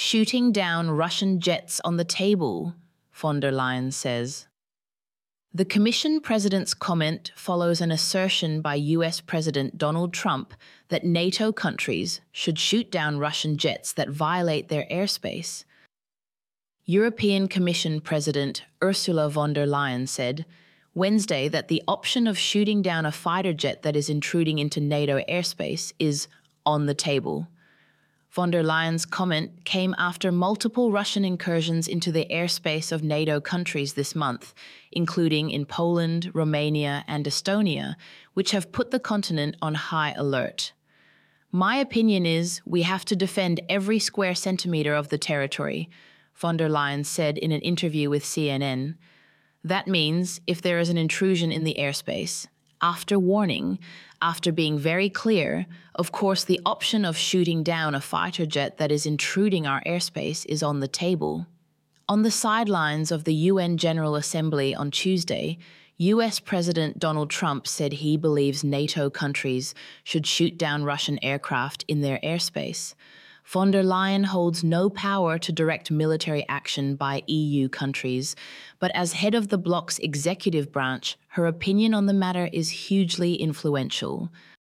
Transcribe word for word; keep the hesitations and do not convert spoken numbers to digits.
shooting down Russian jets on the table, von der Leyen says. The Commission President's comment follows an assertion by U S President Donald Trump that NATO countries should shoot down Russian jets that violate their airspace. European Commission President Ursula von der Leyen said Wednesday that the option of shooting down a fighter jet that is intruding into NATO airspace is on the table. Von der Leyen's comment came after multiple Russian incursions into the airspace of NATO countries this month, including in Poland, Romania, and Estonia, which have put the continent on high alert. My opinion is we have to defend every square centimeter of the territory, von der Leyen said in an interview with C N N. That means if there is an intrusion in the airspace, after warning, after being very clear, of course the option of shooting down a fighter jet that is intruding our airspace is on the table. On the sidelines of the U N General Assembly on Tuesday, U S President Donald Trump said he believes NATO countries should shoot down Russian aircraft in their airspace. Von der Leyen holds no power to direct military action by E U countries, but as head of the bloc's executive branch, her opinion on the matter is hugely influential.